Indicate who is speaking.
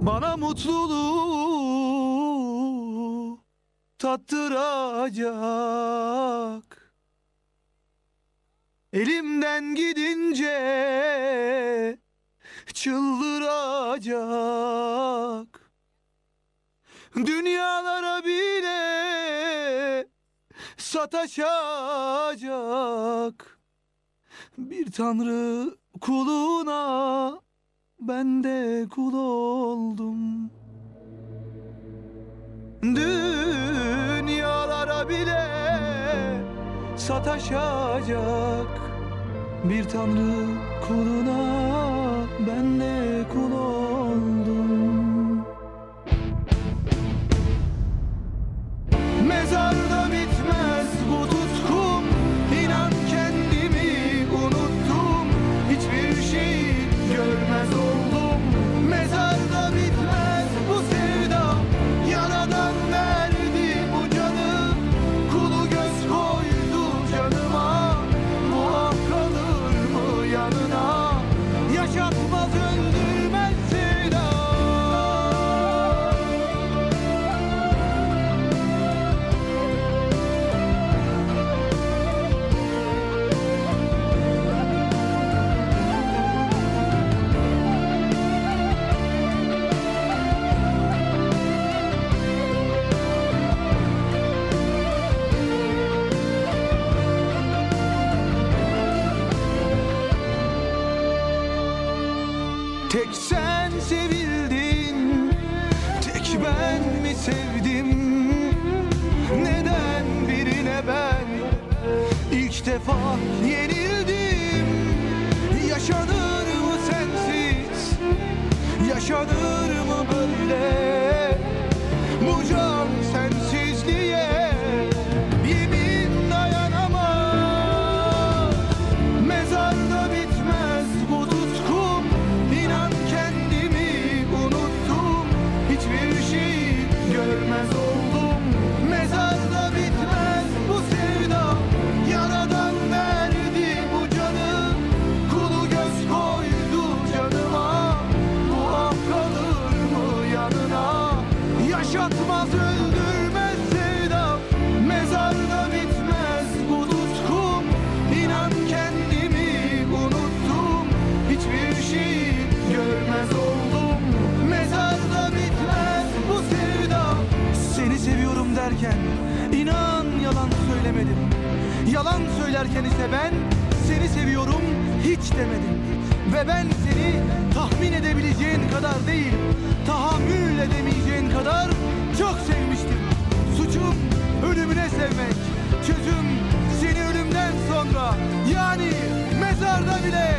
Speaker 1: bana mutluluğu tattıracak. Elimden gidince çıldıracak. Dünyalara bile sataşacak. Bir tanrı kuluna ben de kul oldum. Dünyalara bile sataşacak. Bir tanrı kuluna ben de kul oldum. Mezarda bitmez bu tutkum. İnan kendimi unuttum. Hiçbir şey görmez oldum. Mezarda bitmez bu sevda. Yaradan verdi bu canı. Kulu göz koydu canıma. Muaf kalır mı yanına? Yaşatmaz öldürmez sevda. Tek sen sevildin, tek ben mi sevdim? Neden birine ben ilk defa yenildim? Yaşanır mı sensiz, yaşanır mı böyle? Bu can sensizliğe yemin dayanamaz. Mezarda bitmez bu tutkum. İnan kendimi unuttum. Hiçbir şey görmez oldum. Mezarda bitmez bu sevda. Yaradan verdi bu canı. Kulu göz koydu canıma. Muaf kalır mı yanına? Yaşatmaz öldürmez sevda. Mezarda bitmez bu tutkum. İnan kendimi unuttum. Hiçbir şey görmez oldum. Mezarda bitmez bu sevda. Seni seviyorum derken inan yalan söylemedim. Yalan söylerken ise ben seni seviyorum hiç demedim. Ve ben seni tahmin edebileceğin kadar değil, tahammül edemeyeceğin kadar çok sevmiştim. Suçum ölümüne sevmek, çözüm seni ölümden sonra, yani mezarda bile